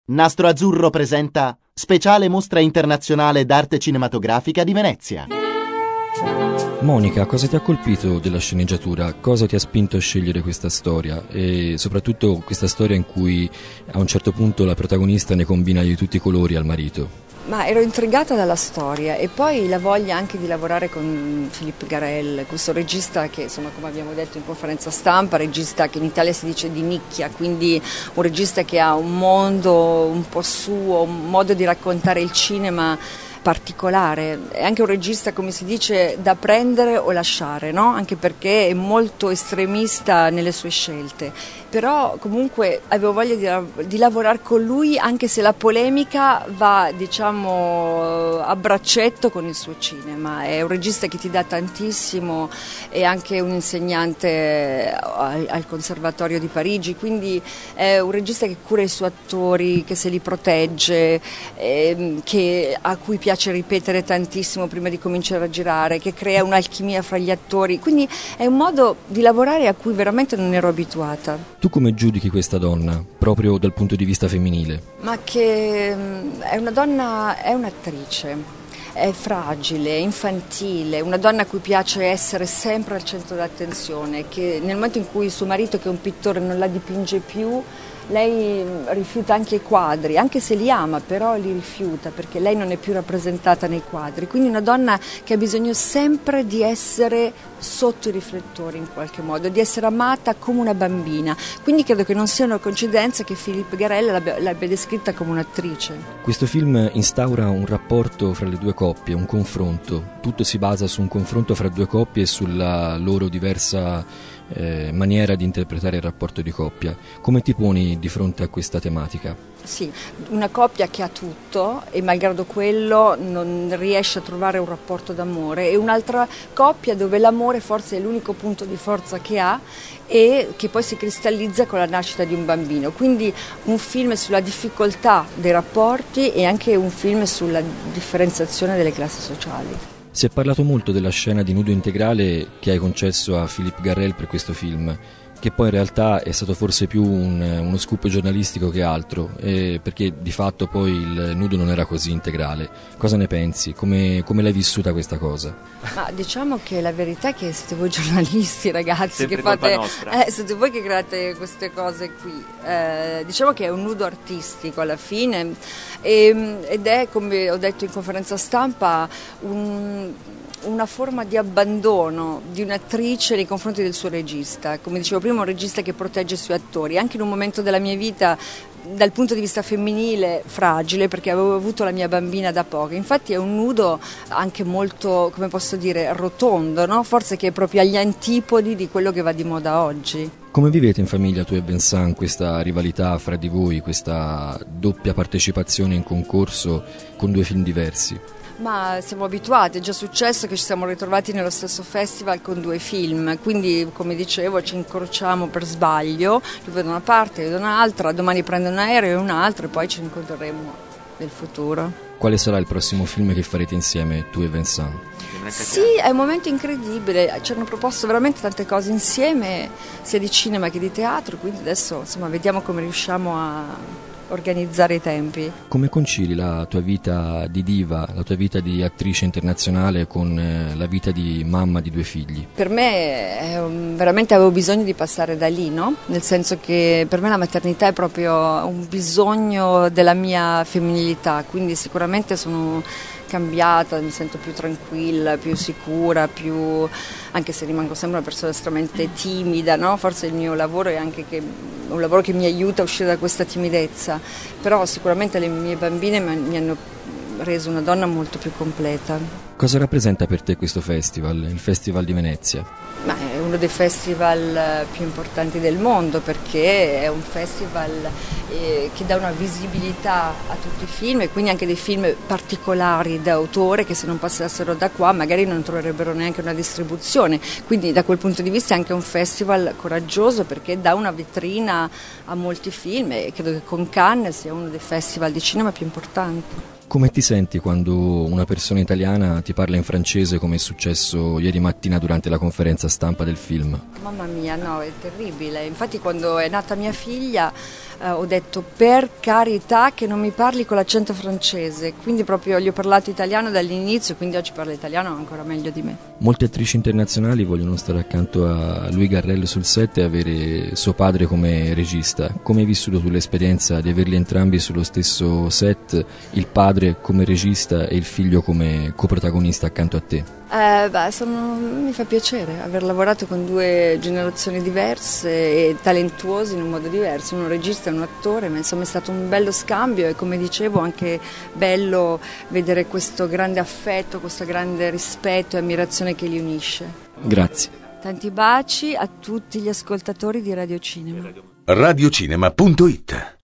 Nastro Azzurro presenta Speciale Mostra Internazionale d'Arte Cinematografica di Venezia. Monica, cosa ti ha colpito della sceneggiatura? Cosa ti ha spinto a scegliere questa storia? E soprattutto questa storia in cui a un certo punto la protagonista ne combina di tutti i colori al marito. Ma ero intrigata dalla storia e poi la voglia anche di lavorare con Philippe Garrel, questo regista che, insomma, come abbiamo detto in conferenza stampa, regista che in Italia si dice di nicchia, quindi un regista che ha un mondo un po' suo, un modo di raccontare il cinema particolare. È anche un regista, come si dice, da prendere o lasciare, no? Anche perché è molto estremista nelle sue scelte. Però comunque avevo voglia di lavorare con lui, anche se la polemica va, diciamo, a braccetto con il suo cinema. È un regista che ti dà tantissimo, è anche un insegnante al Conservatorio di Parigi, quindi è un regista che cura i suoi attori, che se li protegge, a cui piace ripetere tantissimo prima di cominciare a girare, che crea un'alchimia fra gli attori, quindi è un modo di lavorare a cui veramente non ero abituata. Tu come giudichi questa donna, proprio dal punto di vista femminile? Ma che è una donna, è un'attrice, è fragile, è infantile, una donna a cui piace essere sempre al centro dell'attenzione, che nel momento in cui suo marito, che è un pittore, non la dipinge più, lei rifiuta anche i quadri, anche se li ama, però li rifiuta perché lei non è più rappresentata nei quadri. Quindi una donna che ha bisogno sempre di essere sotto i riflettori in qualche modo, di essere amata come una bambina. Quindi credo che non sia una coincidenza che Philippe Garrel l'abbia descritta come un'attrice. Questo film instaura un rapporto fra le due coppie, un confronto. Tutto si basa su un confronto fra due coppie e sulla loro diversa maniera di interpretare il rapporto di coppia. Come ti poni di fronte a questa tematica? Sì, una coppia che ha tutto e malgrado quello non riesce a trovare un rapporto d'amore, e un'altra coppia dove l'amore forse è l'unico punto di forza che ha e che poi si cristallizza con la nascita di un bambino. Quindi un film sulla difficoltà dei rapporti e anche un film sulla differenziazione delle classi sociali. Si è parlato molto della scena di nudo integrale che hai concesso a Philippe Garrel per questo film, che poi in realtà è stato forse più uno scoop giornalistico che altro, perché di fatto poi il nudo non era così integrale. Cosa ne pensi? Come l'hai vissuta questa cosa? Ma diciamo che la verità è che siete voi giornalisti, ragazzi, sempre che fate, nostra. siete voi che create queste cose qui. Diciamo che è un nudo artistico alla fine, ed è, come ho detto in conferenza stampa, una forma di abbandono di un'attrice nei confronti del suo regista. Come dicevo prima, un regista che protegge i suoi attori, anche in un momento della mia vita dal punto di vista femminile fragile, perché avevo avuto la mia bambina da poco. Infatti è un nudo anche molto, come posso dire, rotondo, no? Forse che è proprio agli antipodi di quello che va di moda oggi. Come vivete in famiglia tu e Vincent questa rivalità fra di voi, questa doppia partecipazione in concorso con due film diversi? Ma siamo abituati, è già successo che ci siamo ritrovati nello stesso festival con due film, quindi come dicevo ci incrociamo per sbaglio, io vedo una parte, io vedo un'altra, domani prendo un aereo e un altro e poi ci incontreremo nel futuro. Quale sarà il prossimo film che farete insieme tu e Vincent? Sì, è un momento incredibile, ci hanno proposto veramente tante cose insieme, sia di cinema che di teatro, quindi adesso insomma vediamo come riusciamo a organizzare i tempi. Come concili la tua vita di diva, la tua vita di attrice internazionale con la vita di mamma di due figli? Per me veramente avevo bisogno di passare da lì, no? Nel senso che per me la maternità è proprio un bisogno della mia femminilità, quindi sicuramente sono cambiata, mi sento più tranquilla, più sicura, anche se rimango sempre una persona estremamente timida, no? Forse il mio lavoro è anche un lavoro che mi aiuta a uscire da questa timidezza, però sicuramente le mie bambine mi hanno reso una donna molto più completa. Cosa rappresenta per te questo festival, il Festival di Venezia? Ma è uno dei festival più importanti del mondo, perché è un festival che dà una visibilità a tutti i film, e quindi anche dei film particolari d'autore che se non passassero da qua magari non troverebbero neanche una distribuzione. Quindi da quel punto di vista è anche un festival coraggioso, perché dà una vetrina a molti film, e credo che con Cannes sia uno dei festival di cinema più importanti. Come ti senti quando una persona italiana ti parla in francese, come è successo ieri mattina durante la conferenza stampa del film? Mamma mia, no, è terribile. Infatti quando è nata mia figlia ho detto per carità che non mi parli con l'accento francese, quindi proprio gli ho parlato italiano dall'inizio, quindi oggi parla italiano ancora meglio di me. Molte attrici internazionali vogliono stare accanto a Louis Garrel sul set e avere suo padre come regista. Come hai vissuto tu l'esperienza di averli entrambi sullo stesso set, il padre come regista e il figlio come coprotagonista accanto a te? Mi fa piacere aver lavorato con due generazioni diverse e talentuosi in un modo diverso, uno regista e un attore, ma insomma è stato un bello scambio e come dicevo anche bello vedere questo grande affetto, questo grande rispetto e ammirazione che li unisce. Grazie. Tanti baci a tutti gli ascoltatori di Radio Cinema. Radiocinema.it